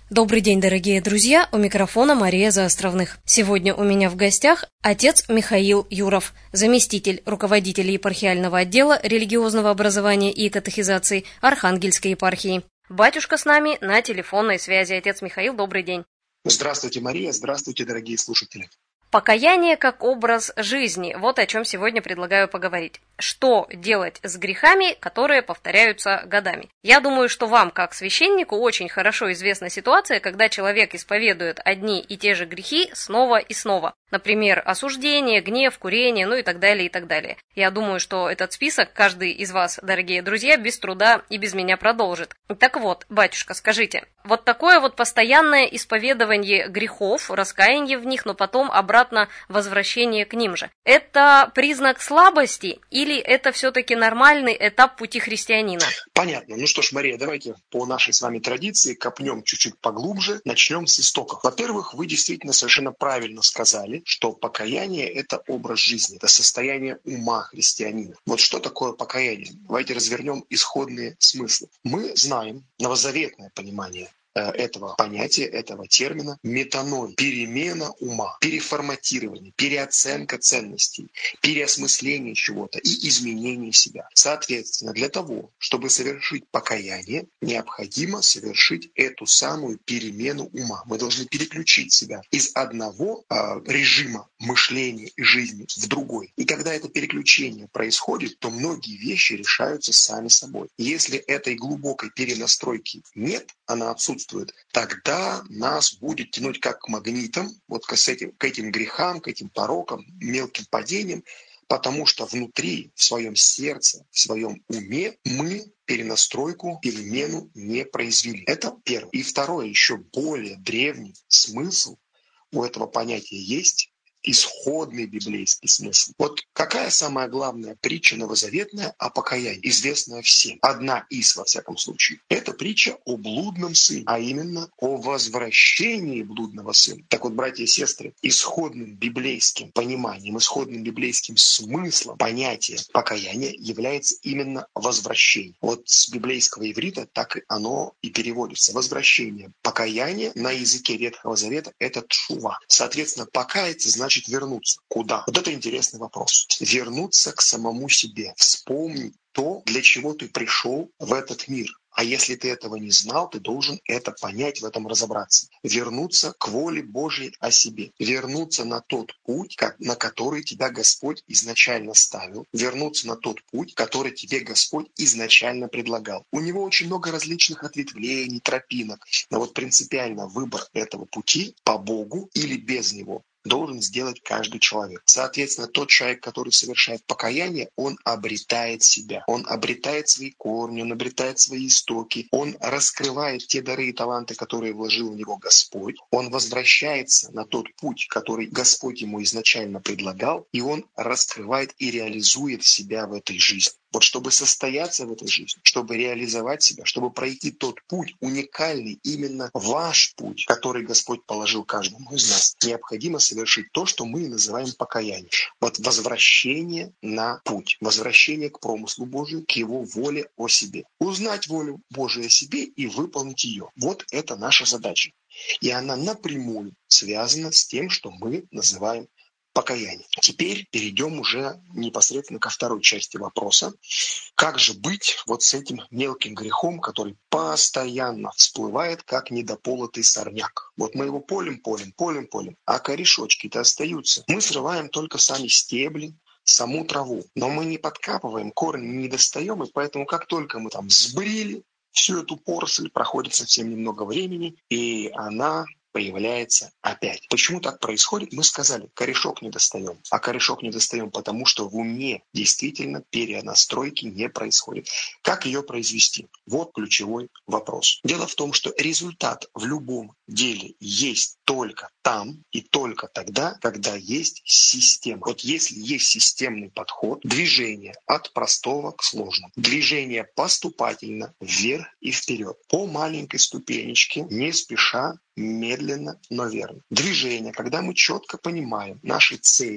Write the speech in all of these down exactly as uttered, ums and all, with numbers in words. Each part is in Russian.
Добрый день, дорогие друзья, у микрофона Мария Заостровных. Сегодня у меня в гостях отец Михаил Юров, заместитель руководителя епархиального отдела религиозного образования и катехизации Архангельской епархии. Батюшка с нами на телефонной связи. Отец Михаил, добрый день. Здравствуйте, Мария, здравствуйте, дорогие слушатели. Покаяние как образ жизни. Вот о чем сегодня предлагаю поговорить. Что делать с грехами, которые повторяются годами? Я думаю, что вам, как священнику, очень хорошо известна ситуация, когда человек исповедует одни и те же грехи снова и снова. Например, осуждение, гнев, курение, ну и так далее, и так далее. Я думаю, что этот список каждый из вас, дорогие друзья, без труда и без меня продолжит. Так вот, батюшка, скажите, вот такое вот постоянное исповедование грехов, раскаяние в них, но потом обратно возвращение к ним же, это признак слабости или это все-таки нормальный этап пути христианина? Понятно. Ну что ж, Мария, давайте по нашей с вами традиции копнем чуть-чуть поглубже, начнем с истоков. Во-первых, вы действительно совершенно правильно сказали, что покаяние – это образ жизни, это состояние ума христианина. Вот что такое покаяние? Давайте развернем исходные смыслы. Мы знаем новозаветное понимание этого понятия, этого термина метаной, перемена ума, переформатирование, переоценка ценностей, переосмысление чего-то и изменение себя. Соответственно, для того, чтобы совершить покаяние, необходимо совершить эту самую перемену ума. Мы должны переключить себя из одного э, режима мышления и жизни в другой. И когда это переключение происходит, то многие вещи решаются сами собой. Если этой глубокой перенастройки нет, она отсутствует, тогда нас будет тянуть как к магнитам, вот к этим, к этим грехам, к этим порокам, мелким падениям, потому что внутри, в своем сердце, в своем уме мы перенастройку, перемену не произвели. Это первое. И второе, еще более древний смысл у этого понятия есть, исходный библейский смысл. Вот какая самая главная притча новозаветная о покаянии, известная всем? Одна из, во всяком случае. Это притча о блудном сыне, а именно о возвращении блудного сына. Так вот, братья и сестры, исходным библейским пониманием, исходным библейским смыслом понятия покаяния является именно возвращение. Вот с библейского иврита так оно и переводится. Возвращение. Покаяние на языке Ветхого Завета – это тшува. Соответственно, покаяться значит вернуться. Куда? Вот это интересный вопрос. Вернуться к самому себе. Вспомнить то, для чего ты пришел в этот мир. А если ты этого не знал, ты должен это понять, в этом разобраться. Вернуться к воле Божьей о себе. Вернуться на тот путь, на который тебя Господь изначально ставил. Вернуться на тот путь, который тебе Господь изначально предлагал. У него очень много различных ответвлений, тропинок. Но вот принципиально выбор этого пути по Богу или без него должен сделать каждый человек. Соответственно, тот человек, который совершает покаяние, он обретает себя. Он обретает свои корни, он обретает свои истоки, он раскрывает те дары и таланты, которые вложил в него Господь. Он возвращается на тот путь, который Господь ему изначально предлагал, и он раскрывает и реализует себя в этой жизни. Вот чтобы состояться в этой жизни, чтобы реализовать себя, чтобы пройти тот путь, уникальный, именно ваш путь, который Господь положил каждому из нас, необходимо совершить то, что мы называем покаянием. Вот возвращение на путь, возвращение к промыслу Божию, к Его воле о себе. Узнать волю Божию о себе и выполнить ее. Вот это наша задача. И она напрямую связана с тем, что мы называем покаяние. Теперь перейдем уже непосредственно ко второй части вопроса. Как же быть вот с этим мелким грехом, который постоянно всплывает, как недополотый сорняк? Вот мы его полим, полим, полим, полим, а корешочки-то остаются. Мы срываем только сами стебли, саму траву, но мы не подкапываем, корни не достаем, и поэтому как только мы там сбрили всю эту поросль, проходит совсем немного времени, и она появляется опять. Почему так происходит? Мы сказали, корешок не достаем. А корешок не достаем, потому что в уме действительно перенастройки не происходит. Как ее произвести? Вот ключевой вопрос. Дело в том, что результат в любом деле есть только там и только тогда, когда есть система. Вот если есть системный подход, движение от простого к сложному, движение поступательно вверх и вперед, по маленькой ступенечке, не спеша, медленно, но верно. Движение, когда мы четко понимаем наши цели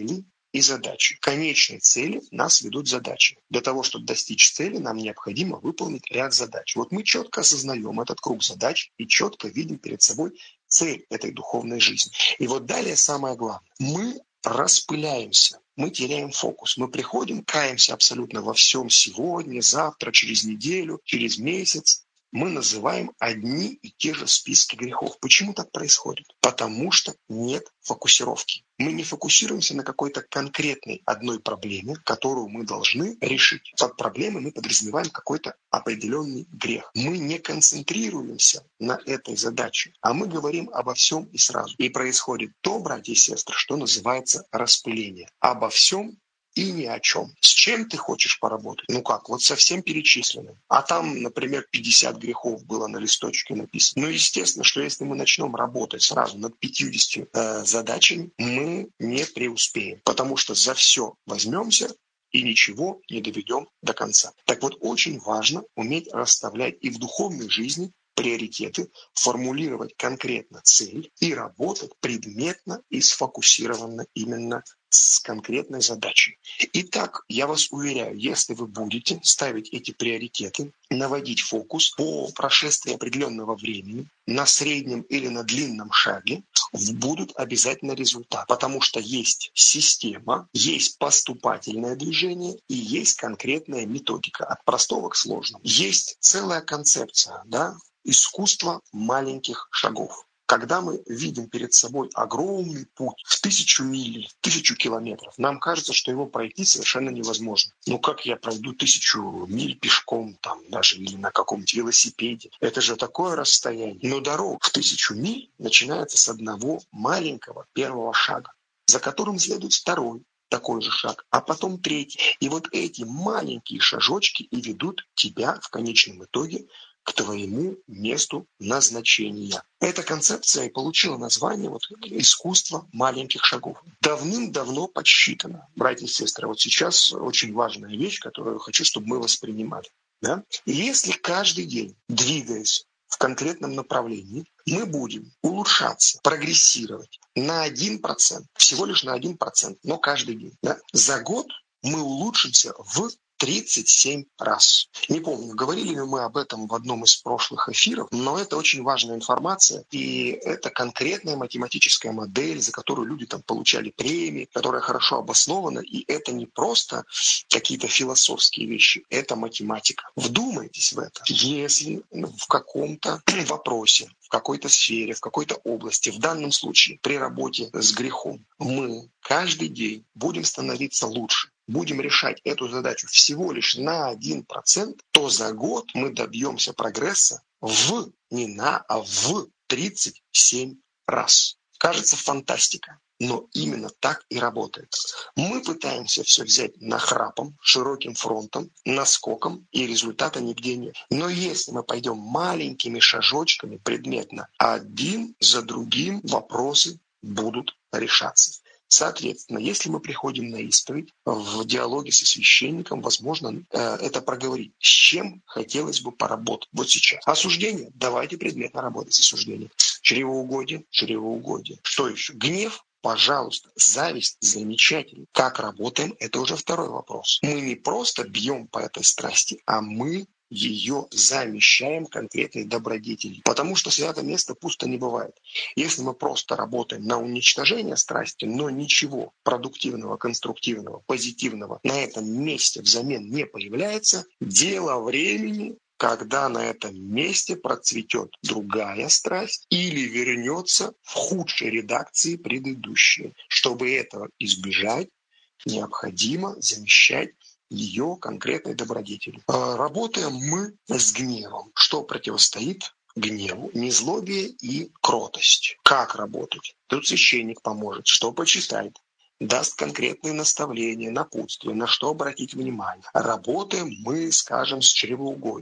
и задачи. К конечной цели нас ведут задачи. Для того, чтобы достичь цели, нам необходимо выполнить ряд задач. Вот мы четко осознаем этот круг задач и четко видим перед собой цель этой духовной жизни. И вот далее самое главное. Мы распыляемся, мы теряем фокус. Мы приходим, каемся абсолютно во всем сегодня, завтра, через неделю, через месяц. Мы называем одни и те же списки грехов. Почему так происходит? Потому что нет фокусировки. Мы не фокусируемся на какой-то конкретной одной проблеме, которую мы должны решить. Под проблемой мы подразумеваем какой-то определенный грех. Мы не концентрируемся на этой задаче, а мы говорим обо всем и сразу. И происходит то, братья и сестры, что называется распыление. Обо всем и ни о чем. С чем ты хочешь поработать? Ну как, вот совсем перечисленным. А там, например, пятьдесят грехов было на листочке написано. Ну, естественно, что если мы начнем работать сразу над пятьюдесятью э, задачами, мы не преуспеем. Потому что за все возьмемся и ничего не доведем до конца. Так вот, очень важно уметь расставлять и в духовной жизни приоритеты, формулировать конкретно цель и работать предметно и сфокусированно именно с конкретной задачей. Итак, я вас уверяю, если вы будете ставить эти приоритеты, наводить фокус по прошествии определенного времени, на среднем или на длинном шаге, будут обязательно результаты. Потому что есть система, есть поступательное движение и есть конкретная методика. От простого к сложному. Есть целая концепция, да, искусство маленьких шагов. Когда мы видим перед собой огромный путь в тысячу миль, в тысячу километров, нам кажется, что его пройти совершенно невозможно. Ну как я пройду тысячу миль пешком, там, даже или на каком-нибудь велосипеде? Это же такое расстояние. Но дорога в тысячу миль начинается с одного маленького первого шага, за которым следует второй такой же шаг, а потом третий. И вот эти маленькие шажочки и ведут тебя в конечном итоге к твоему месту назначения. Эта концепция и получила название вот, «Искусство маленьких шагов». Давным-давно подсчитано, братья и сестры. Вот сейчас очень важная вещь, которую хочу, чтобы мы воспринимали. Да? И если каждый день, двигаясь в конкретном направлении, мы будем улучшаться, прогрессировать на один процент, всего лишь на один процент, но каждый день. Да? За год мы улучшимся в тридцать семь раз. Не помню, говорили ли мы об этом в одном из прошлых эфиров, но это очень важная информация, и это конкретная математическая модель, за которую люди там получали премии, которая хорошо обоснована, и это не просто какие-то философские вещи, это математика. Вдумайтесь в это. Если в каком-то вопросе, в какой-то сфере, в какой-то области, в данном случае при работе с грехом, мы каждый день будем становиться лучше, будем решать эту задачу всего лишь на один процент, то за год мы добьемся прогресса в, не на, а в тридцать семь раз. Кажется, фантастика, но именно так и работает. Мы пытаемся все взять нахрапом, широким фронтом, наскоком, и результата нигде нет. Но если мы пойдем маленькими шажочками предметно, один за другим вопросы будут решаться. Соответственно, если мы приходим на исповедь, в диалоге со священником, возможно, это проговорить. С чем хотелось бы поработать вот сейчас? Осуждение? Давайте предметно работать с осуждением. Чревоугодие? Чревоугодие. Что еще? Гнев? Пожалуйста. Зависть? Замечательно. Как работаем? Это уже второй вопрос. Мы не просто бьем по этой страсти, а мы ее замещаем конкретной добродетелью. Потому что святое место пусто не бывает. Если мы просто работаем на уничтожение страсти, но ничего продуктивного, конструктивного, позитивного на этом месте взамен не появляется, дело времени, когда на этом месте процветет другая страсть или вернется в худшей редакции предыдущей. Чтобы этого избежать, необходимо замещать ее конкретной добродетелью. Работаем мы с гневом. Что противостоит гневу? Незлобие и кротость. Как работать? Тут священник поможет. Что почитать? Даст конкретные наставления, напутствия, на что обратить внимание. Работаем мы, скажем, с чревоугодием. Что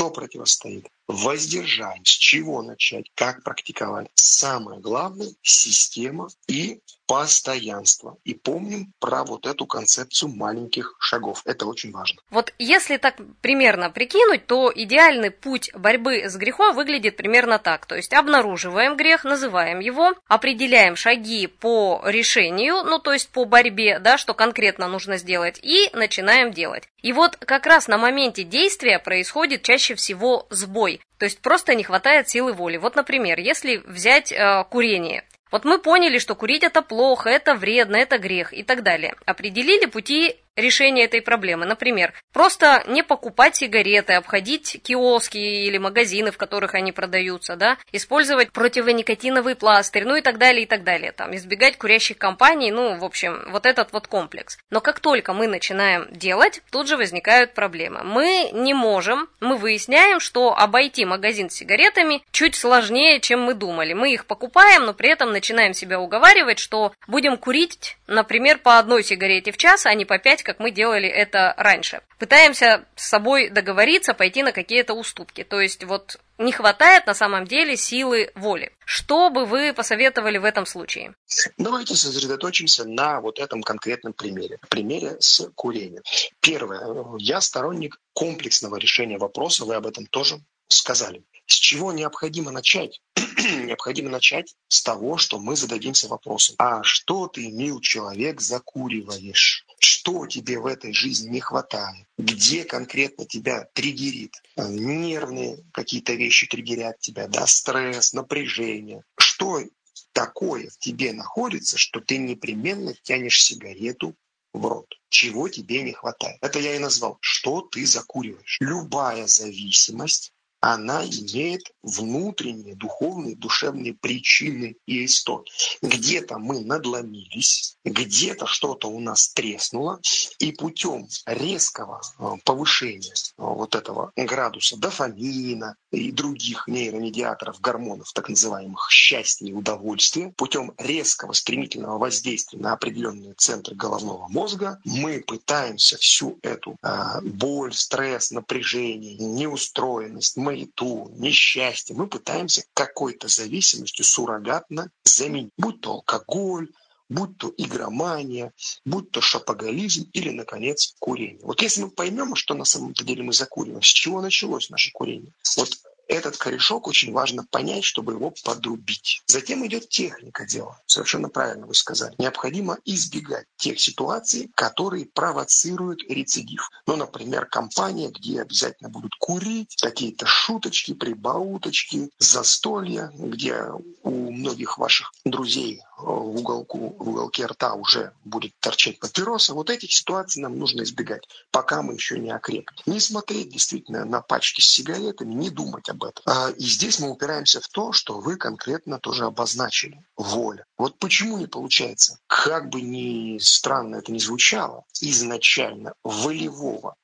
Что противостоит? Воздержание. С чего начать? Как практиковать? Самое главное – система и постоянство. И помним про вот эту концепцию маленьких шагов. Это очень важно. Вот если так примерно прикинуть, то идеальный путь борьбы с грехом выглядит примерно так. То есть обнаруживаем грех, называем его, определяем шаги по решению, ну то есть по борьбе, да, что конкретно нужно сделать, и начинаем делать. И вот как раз на моменте действия происходит чаще всего сбой. То есть просто не хватает силы воли. Вот, например, если взять э, курение. Вот мы поняли, что курить это плохо, это вредно, это грех и так далее. Определили пути решения этой проблемы. Например, просто не покупать сигареты, обходить киоски или магазины, в которых они продаются, да, использовать противоникотиновый пластырь, ну и так далее, и так далее. Там, избегать курящих компаний, ну, в общем, вот этот вот комплекс. Но как только мы начинаем делать, тут же возникают проблемы. Мы не можем, мы выясняем, что обойти магазин с сигаретами чуть сложнее, чем мы думали. Мы их покупаем, но при этом начинаем себя уговаривать, что будем курить, например, по одной сигарете в час, а не по пять, как мы делали это раньше. Пытаемся с собой договориться, пойти на какие-то уступки. То есть вот не хватает на самом деле силы воли. Что бы вы посоветовали в этом случае? Давайте сосредоточимся на вот этом конкретном примере. Примере с курением. Первое. Я сторонник комплексного решения вопроса, вы об этом тоже сказали. С чего необходимо начать? Необходимо начать с того, что мы зададимся вопросом. А что ты, мил человек, закуриваешь? Что тебе в этой жизни не хватает? Где конкретно тебя триггерит? Нервные какие-то вещи триггерят тебя, да? Стресс, напряжение. Что такое в тебе находится, что ты непременно тянешь сигарету в рот? Чего тебе не хватает? Это я и назвал. Что ты закуриваешь? Любая зависимость, она имеет внутренние, духовные, душевные причины и истоки. Где-то мы надломились, где-то что-то у нас треснуло, и путем резкого повышения вот этого градуса дофамина и других нейромедиаторов, гормонов, так называемых счастья и удовольствия, путем резкого стремительного воздействия на определенные центры головного мозга, мы пытаемся всю эту э, боль, стресс, напряжение, неустроенность, маяту, несчастье, мы пытаемся какой-то зависимостью суррогатно заменить. Будь то алкоголь, будь то игромания, будь то шопоголизм или, наконец, курение. Вот если мы поймем, что на самом деле мы закуриваем, с чего началось наше курение, вот этот корешок очень важно понять, чтобы его подрубить. Затем идет техника дела. Совершенно правильно вы сказали. Необходимо избегать тех ситуаций, которые провоцируют рецидив. Ну, например, компания, где обязательно будут курить, какие-то шуточки, прибауточки, застолья, где у многих ваших друзей в, уголку, в уголке рта уже будет торчать папироса. Вот этих ситуаций нам нужно избегать, пока мы еще не окрепли. Не смотреть действительно на пачки с сигаретами, не думать об этом. И здесь мы упираемся в то, что вы конкретно тоже обозначили. Воля. Вот почему не получается? Как бы ни странно это ни звучало, изначально волевого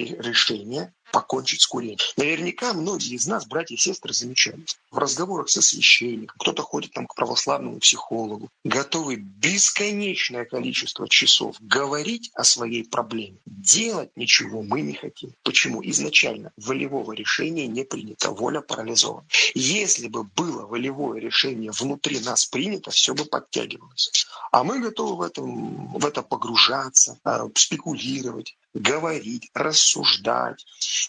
решения покончить с курением. Наверняка многие из нас, братья и сестры, замечали. В разговорах со священником, кто-то ходит там к православному психологу, готовы бесконечное количество часов говорить о своей проблеме. Делать ничего мы не хотим. Почему? Изначально волевого решения не принято, воля парализована. Если бы было волевое решение внутри нас принято, все бы подтягивалось. А мы готовы в, этом, в это погружаться, спекулировать, говорить, рассуждать,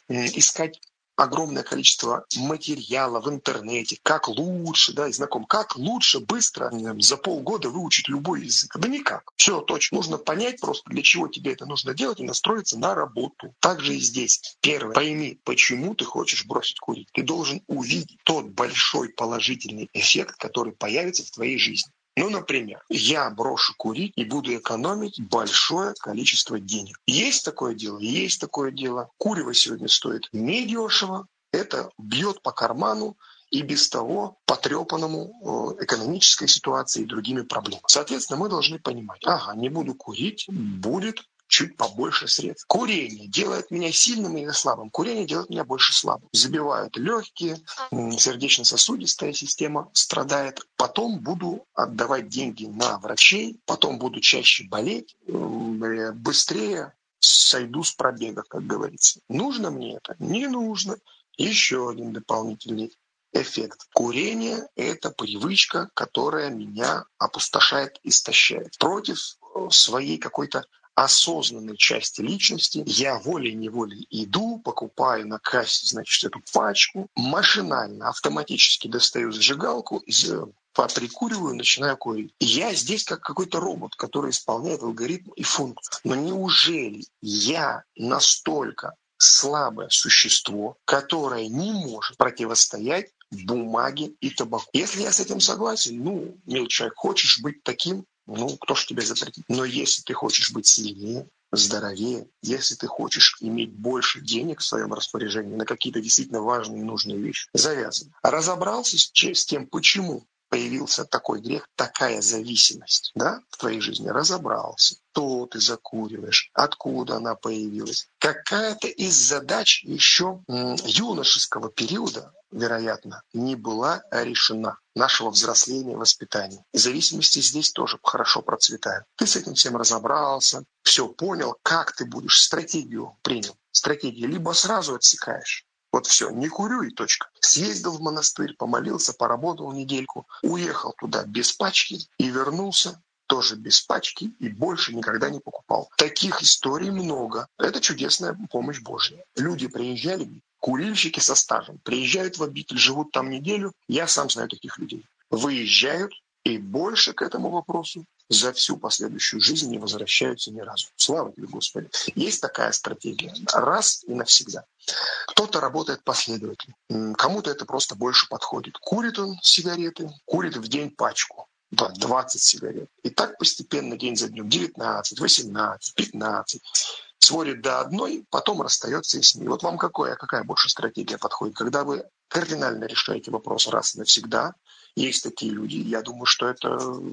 искать огромное количество материала в интернете, как лучше, да, и знаком, как лучше быстро за полгода выучить любой язык. Да никак. Все точно. Нужно понять просто, для чего тебе это нужно делать, и настроиться на работу. Так же и здесь. Первое. Пойми, почему ты хочешь бросить курить. Ты должен увидеть тот большой положительный эффект, который появится в твоей жизни. Ну, например, я брошу курить и буду экономить большое количество денег. Есть такое дело? Есть такое дело. Курево сегодня стоит недешево. Это бьет по карману и без того потрепанному экономической ситуации и другими проблемами. Соответственно, мы должны понимать, ага, не буду курить, будет чуть побольше средств. Курение делает меня сильным или слабым. Курение делает меня больше слабым. Забивают легкие, сердечно-сосудистая система страдает. Потом буду отдавать деньги на врачей, потом буду чаще болеть, быстрее сойду с пробега, как говорится. Нужно мне это? Не нужно. Еще один дополнительный эффект. Курение – это привычка, которая меня опустошает, истощает. Против своей какой-то осознанной части личности я волей-неволей иду, покупаю на кассе, значит, эту пачку, машинально, автоматически достаю зажигалку, поприкуриваю, начинаю курить. Я здесь как какой-то робот, который исполняет алгоритм и функцию. Но неужели я настолько слабое существо, которое не может противостоять бумаге и табаку? Если я с этим согласен, ну, милый человек, хочешь быть таким, ну, кто ж тебе запретит? Но если ты хочешь быть сильнее, здоровее, если ты хочешь иметь больше денег в своем распоряжении на какие-то действительно важные и нужные вещи, завязывай. Разобрался с, с тем, почему появился такой грех, такая зависимость, да, в твоей жизни, разобрался, что ты закуриваешь, откуда она появилась. Какая-то из задач еще м, юношеского периода, вероятно, не была решена, нашего взросления и воспитания. И зависимости здесь тоже хорошо процветают. Ты с этим всем разобрался, все понял, как ты будешь, стратегию принял. Стратегию либо сразу отсекаешь, вот все, не курю и точка. Съездил в монастырь, помолился, поработал недельку, уехал туда без пачки и вернулся тоже без пачки и больше никогда не покупал. Таких историй много. Это чудесная помощь Божья. Люди приезжали, курильщики со стажем, приезжают в обитель, живут там неделю. Я сам знаю таких людей. Выезжают и больше к этому вопросу за всю последующую жизнь не возвращаются ни разу. Слава тебе, Господи. Есть такая стратегия. Раз и навсегда. Кто-то работает последовательно. Кому-то это просто больше подходит. Курит он сигареты, курит в день пачку. двадцать сигарет. И так постепенно, день за днем, девятнадцать, восемнадцать, пятнадцать. Сводит до одной, потом расстается и с ней. Вот вам какая, какая больше стратегия подходит? Когда вы кардинально решаете вопрос раз и навсегда, есть такие люди, я думаю, что это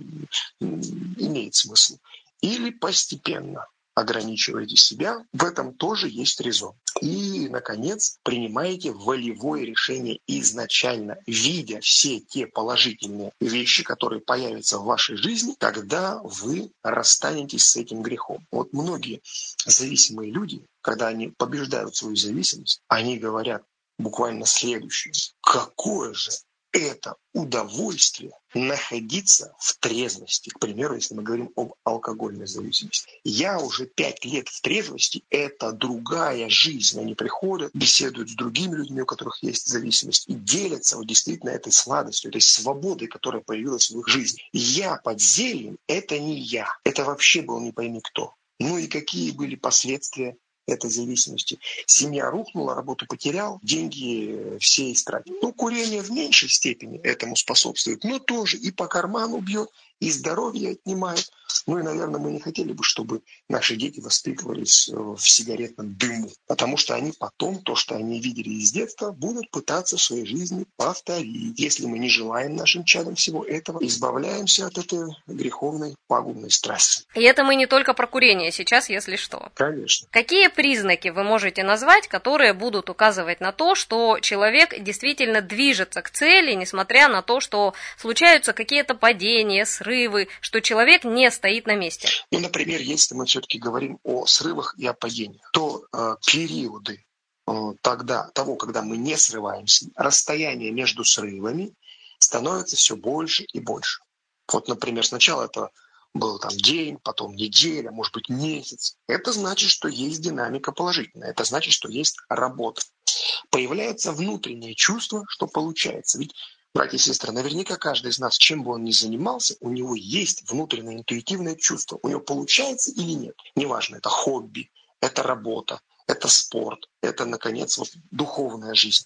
имеет смысл. Или постепенно ограничиваете себя, в этом тоже есть резон. И, наконец, принимаете волевое решение изначально, видя все те положительные вещи, которые появятся в вашей жизни, когда вы расстанетесь с этим грехом. Вот многие зависимые люди, когда они побеждают свою зависимость, они говорят буквально следующее. Какое же это удовольствие находиться в трезвости. К примеру, если мы говорим об алкогольной зависимости. Я уже пять лет в трезвости, это другая жизнь. Они приходят, беседуют с другими людьми, у которых есть зависимость, и делятся вот действительно этой сладостью, этой свободой, которая появилась в их жизни. Я под зельем – это не я. Это вообще был не пойми кто. Ну и какие были последствия этой зависимости. Семья рухнула, работу потерял, деньги все истратил. Ну, курение в меньшей степени этому способствует, но тоже и по карману бьет, и здоровье отнимает. Ну и, наверное, мы не хотели бы, чтобы наши дети воспитывались в сигаретном дыму, потому что они потом то, что они видели из детства, будут пытаться в своей жизни повторить. Если мы не желаем нашим чадам всего этого, избавляемся от этой греховной пагубной страсти. И это мы не только про курение сейчас, если что. Конечно. Какие признаки вы можете назвать, которые будут указывать на то, что человек действительно движется к цели, несмотря на то, что случаются какие-то падения, срывы, что человек не стоит на месте? Ну, например, если мы все-таки говорим о срывах и о падениях, то э, периоды э, тогда, того, когда мы не срываемся, расстояние между срывами становится все больше и больше. Вот, например, сначала это был там день, потом неделя, может быть месяц. Это значит, что есть динамика положительная. Это значит, что есть работа. Появляется внутреннее чувство, что получается. Ведь, братья и сестры, наверняка каждый из нас, чем бы он ни занимался, у него есть внутреннее интуитивное чувство. У него получается или нет. Неважно, это хобби, это работа, это спорт, это, наконец, вот духовная жизнь.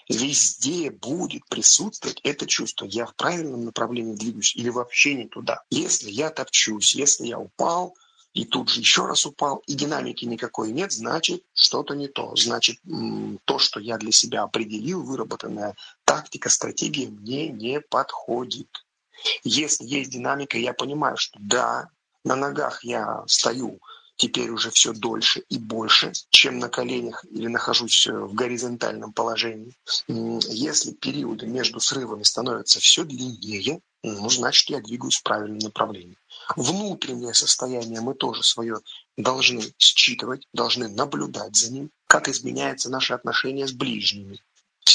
Везде будет присутствовать это чувство. Я в правильном направлении двигаюсь или вообще не туда. Если я топчусь, если я упал, и тут же еще раз упал, и динамики никакой нет, значит, что-то не то. Значит, то, что я для себя определил, выработанная тактика, стратегия мне не подходит. Если есть динамика, я понимаю, что да, на ногах я стою теперь уже все дольше и больше, чем на коленях или нахожусь в горизонтальном положении. Если периоды между срывами становятся все длиннее, ну, значит, я двигаюсь в правильном направлении. Внутреннее состояние мы тоже свое должны считывать, должны наблюдать за ним, как изменяется наше отношение с ближними.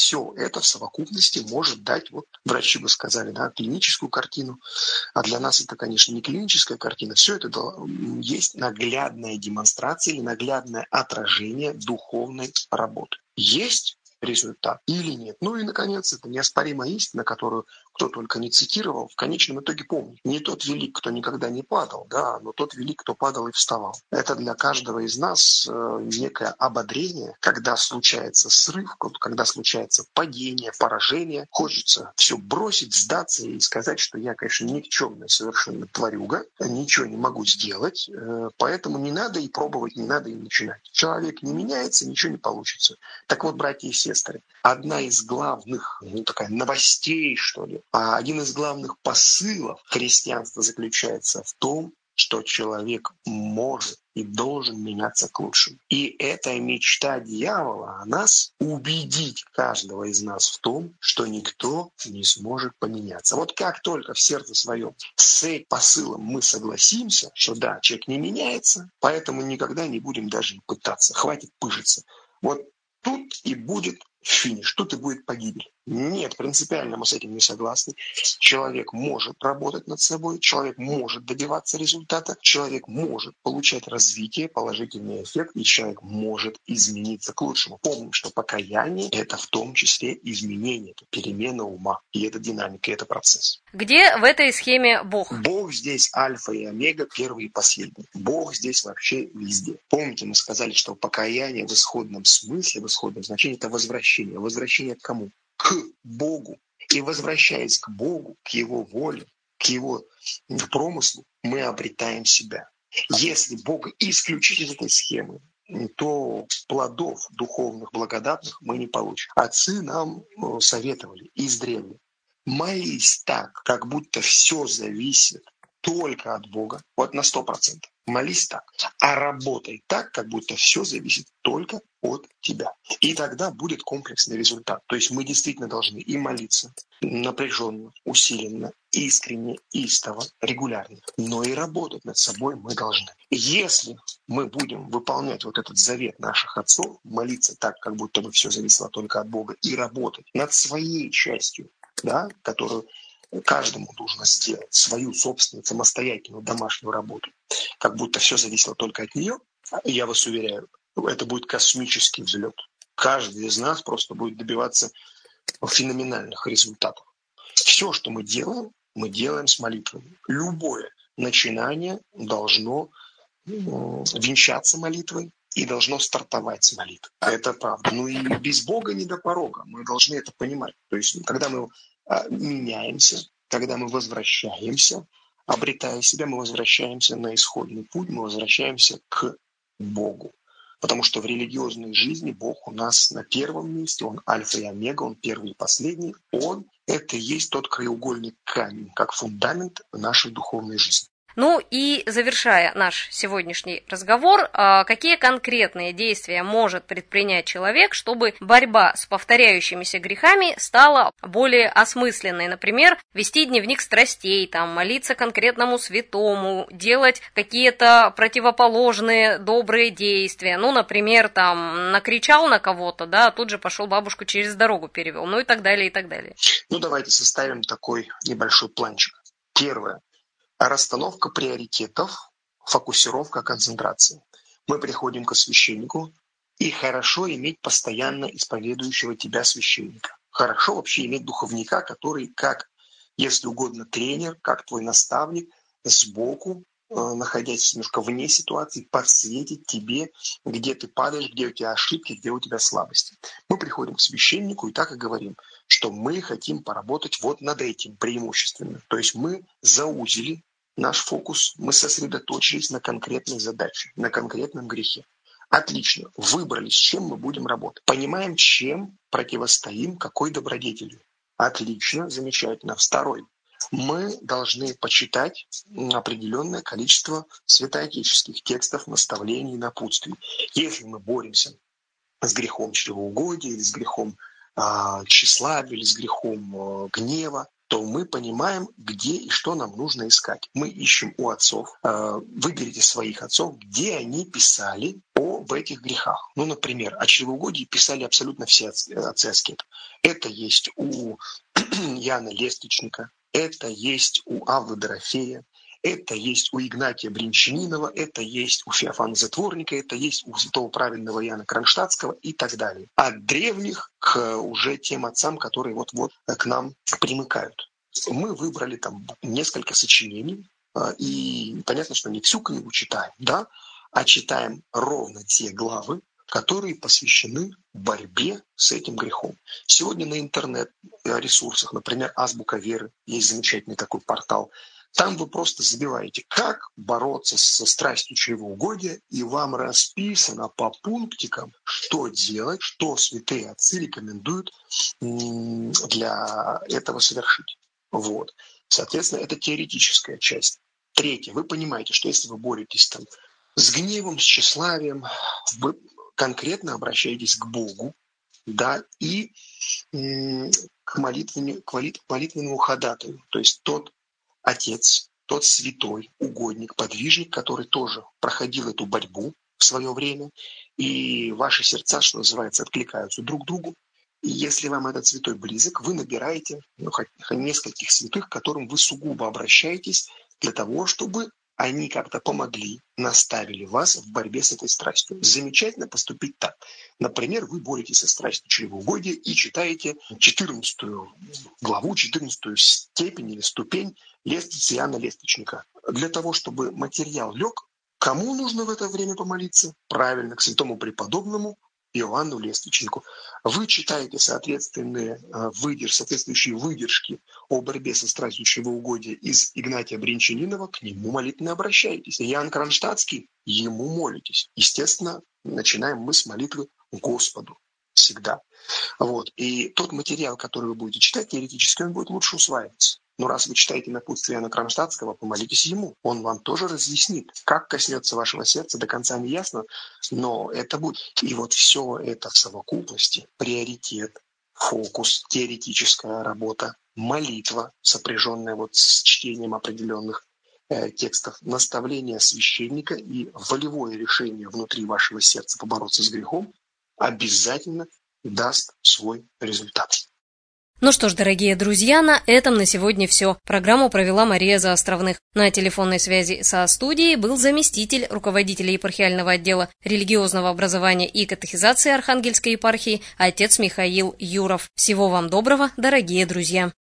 все это в совокупности может дать, вот врачи бы сказали, да, клиническую картину, а для нас это, конечно, не клиническая картина, все это есть наглядная демонстрация или наглядное отражение духовной работы. Есть результат или нет. Ну и, наконец, это неоспоримая истина, которую кто только не цитировал, в конечном итоге помнит. Не тот велик, кто никогда не падал, да, но тот велик, кто падал и вставал. Это для каждого из нас э, некое ободрение, когда случается срыв, когда случается падение, поражение. Хочется все бросить, сдаться и сказать, что я, конечно, никчемная совершенно тварюга, ничего не могу сделать, э, поэтому не надо и пробовать, не надо и начинать. Человек не меняется, ничего не получится. Так вот, братья и сестры, одна из главных, ну, такая новостей, что ли, а один из главных посылов христианства заключается в том, что человек может и должен меняться к лучшему. И эта мечта дьявола о нас убедить каждого из нас в том, что никто не сможет поменяться. Вот как только в сердце своем с этим посылом мы согласимся, что да, человек не меняется, поэтому никогда не будем даже и пытаться. Хватит пыжиться. Вот тут и будет финиш, тут и будет погибель. Нет, принципиально мы с этим не согласны. Человек может работать над собой, человек может добиваться результата, человек может получать развитие, положительный эффект, и человек может измениться к лучшему. Помним, что покаяние – это в том числе изменение, это перемена ума, и это динамика, и это процесс. Где в этой схеме Бог? Бог здесь альфа и омега, первый и последний. Бог здесь вообще везде. Помните, мы сказали, что покаяние в исходном смысле, в исходном значении – это возвращение. Возвращение к кому? К Богу. И возвращаясь к Богу, к Его воле, к Его промыслу, мы обретаем себя. Если Бога исключить из этой схемы, то плодов духовных, благодатных мы не получим. Отцы нам советовали издревле: молись так, как будто все зависит только от Бога, вот на сто процентов. Молись так, а работай так, как будто все зависит только от тебя. И тогда будет комплексный результат. То есть мы действительно должны и молиться напряженно, усиленно, искренне, истово, регулярно, но и работать над собой мы должны. Если мы будем выполнять вот этот завет наших отцов, молиться так, как будто бы все зависело только от Бога, и работать над своей частью, да, которую каждому нужно сделать, свою собственную самостоятельную домашнюю работу, как будто все зависело только от нее, я вас уверяю, это будет космический взлет. Каждый из нас просто будет добиваться феноменальных результатов. Все, что мы делаем, мы делаем с молитвой. Любое начинание должно венчаться молитвой и должно стартовать с молитвы. Это правда. Ну и без Бога не до порога. Мы должны это понимать. То есть, когда мы меняемся, когда мы возвращаемся, обретая себя, мы возвращаемся на исходный путь, мы возвращаемся к Богу. Потому что в религиозной жизни Бог у нас на первом месте, Он альфа и омега, Он первый и последний. Он – это и есть тот краеугольный камень, как фундамент нашей духовной жизни. Ну и завершая наш сегодняшний разговор, какие конкретные действия может предпринять человек, чтобы борьба с повторяющимися грехами стала более осмысленной? Например, вести дневник страстей, там, молиться конкретному святому, делать какие-то противоположные добрые действия. Ну, например, там, накричал на кого-то, да, а тут же пошел бабушку через дорогу перевел, ну и так далее, и так далее. Ну, давайте составим такой небольшой планчик. Первое. Расстановка приоритетов, фокусировка, концентрация. Мы приходим к священнику, и хорошо иметь постоянно исповедующего тебя священника. Хорошо вообще иметь духовника, который, как, если угодно, тренер, как твой наставник, сбоку, находясь немножко вне ситуации, подсветит тебе, где ты падаешь, где у тебя ошибки, где у тебя слабости. Мы приходим к священнику и так и говорим, что мы хотим поработать вот над этим преимущественно. То есть мы заузили наш фокус, мы сосредоточились на конкретной задаче, на конкретном грехе. Отлично, выбрали, с чем мы будем работать. Понимаем, чем противостоим, какой добродетелью. Отлично, замечательно. Второй. Мы должны почитать определенное количество святоотеческих текстов, наставлений, напутствий. Если мы боремся с грехом чревоугодия, или с грехом э, тщеславия, или с грехом э, гнева, то мы понимаем, где и что нам нужно искать. Мы ищем у отцов. Э, выберите своих отцов, где они писали о в этих грехах. Ну, например, о чревоугодии писали абсолютно все отцы аскетов. Это есть у Иоанна Лествичника, это есть у Аввы Дорофея, это есть у Игнатия Бринчанинова, это есть у Феофана Затворника, это есть у святого праведного Иоанна Кронштадтского и так далее. От древних к уже тем отцам, которые вот-вот к нам примыкают. Мы выбрали там несколько сочинений, и понятно, что не всю книгу читаем, да, а читаем ровно те главы, которые посвящены борьбе с этим грехом. Сегодня на интернет-ресурсах, например, «Азбука веры», есть замечательный такой портал. Там вы просто забиваете, как бороться со страстью чревоугодия, и вам расписано по пунктикам, что делать, что святые отцы рекомендуют для этого совершить. Вот. Соответственно, это теоретическая часть. Третье. Вы понимаете, что если вы боретесь там с гневом, с тщеславием, вы конкретно обращаетесь к Богу, да, и м- к, молитвенному, к молитвенному ходатаю. То есть тот отец, тот святой угодник, подвижник, который тоже проходил эту борьбу в свое время, и ваши сердца, что называется, откликаются друг к другу. И если вам этот святой близок, вы набираете ну, хоть нескольких святых, к которым вы сугубо обращаетесь для того, чтобы они как-то помогли, наставили вас в борьбе с этой страстью. Замечательно поступить так. Например, вы боретесь со страстью чревоугодия и читаете четырнадцатую главу, четырнадцатую степень или ступень лестницы Иоанна Лествичника. Для того, чтобы материал лег, кому нужно в это время помолиться? Правильно, к святому преподобному Иоанну Лествичнику. Вы читаете соответственные, выдерж, соответствующие выдержки о борьбе со страстью чревоугодия из Игнатия Бринчанинова, к нему молитвенно обращаетесь. Иоанн Кронштадтский, ему молитесь. Естественно, начинаем мы с молитвы Господу. Всегда. Вот. И тот материал, который вы будете читать, теоретически он будет лучше усваиваться. Но раз вы читаете напутствие Иоанна Кронштадтского, помолитесь ему. Он вам тоже разъяснит. Как коснется вашего сердца, до конца не ясно, но это будет. И вот все это в совокупности. Приоритет, фокус, теоретическая работа, молитва, сопряженная вот с чтением определенных э, текстов, наставление священника и волевое решение внутри вашего сердца побороться с грехом обязательно даст свой результат. Ну что ж, дорогие друзья, на этом на сегодня все. Программу провела Мария Заостровных. На телефонной связи со студией был заместитель руководителя епархиального отдела религиозного образования и катехизации Архангельской епархии отец Михаил Юров. Всего вам доброго, дорогие друзья!